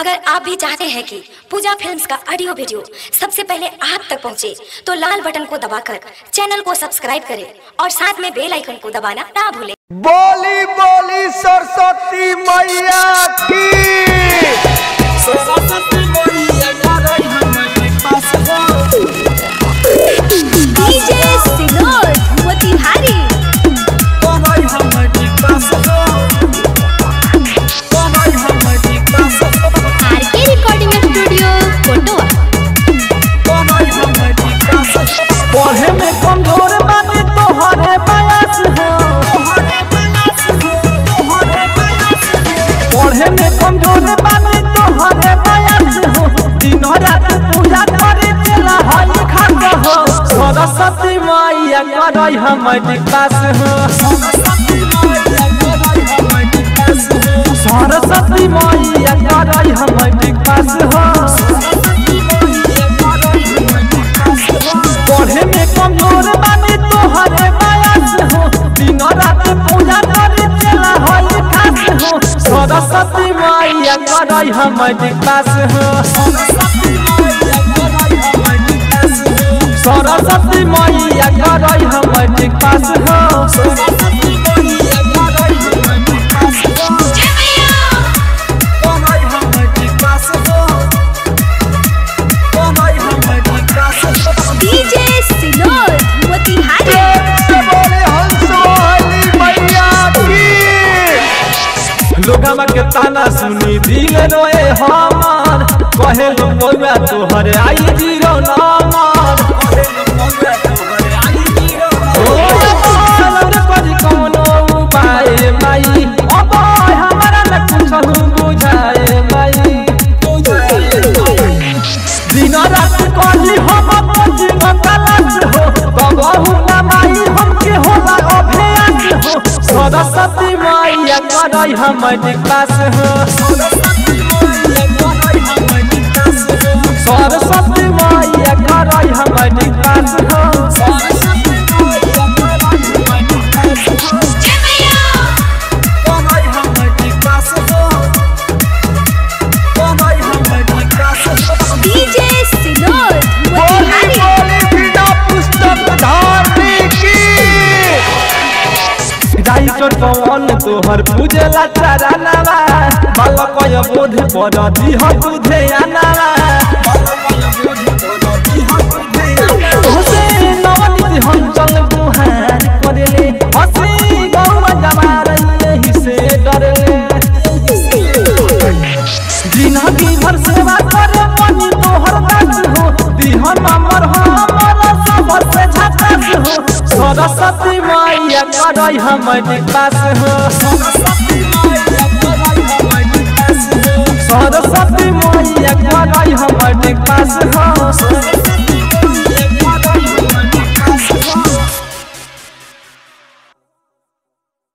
अगर आप भी चाहते हैं कि पूजा फिल्म्स का ऑडियो वीडियो सबसे पहले आप तक पहुंचे, तो लाल बटन को दबाकर चैनल को सब्सक्राइब करें और साथ में बेल आइकन को दबाना ना भूलें। बोली बोली सरस्वती मैया की। सरस्वती मैया करे हमारे पास हो। डीजे सिनोर मोतिहारी करे हमारे पास हो। करे हमारे पास हो। आरके रिकॉर्डिंग स्टूडियो कोटवा। करे हमारे पास हो। पढ़े में कमजोर बानी तोहरे बयास हो। पढ़े में कमजोर बानी तोहरे बयास हो। दिन रात पूजा करे चला हई खास हो। सरस्वती मैया करे हमारे पास हो। सरस्वती मैया करे हमारे पास हो। पढ़े में कमजोर बानी तोहरे बयास हो। दिन रात पूजा करे चला हई खास हो। सरस्वती मैया करे हमारे पास हो। सरस्वती मैया करे हमारे पास हो। डीजे सिनोर मोतिहारी लोगमा के ताना सुनी दिल रोए हमार। कहे लो मौला तोहरे आई जीरो नंबर। करी कौनो उपाय माई, अब हमारा न कुछ बुझाए माई। दिन रात करी हम कोचिंग क्लास हो। कबहू न माई हमके होला अभ्यास हो। सरस्वती मैया करे हमारे पास हो। सरस्वती मैया करे हमारे पास हो। डीजे सिनोर मोतिहारी राइटर पवन तोहर पूजला चरनवा। बालक बोध पर दिह तुझे आनवा। हुसैन नवनीत हंचल बुहार करेले। हसी गौवा जवार यही से डरले। जिंदगी भर सेवा करे मनी तोहर दास हो। दिह नंबर हमर सबर से झकास हो। सरस्वती मैया करे हमारे पास हो। सरस्वती मैया करे हमारे पास हो।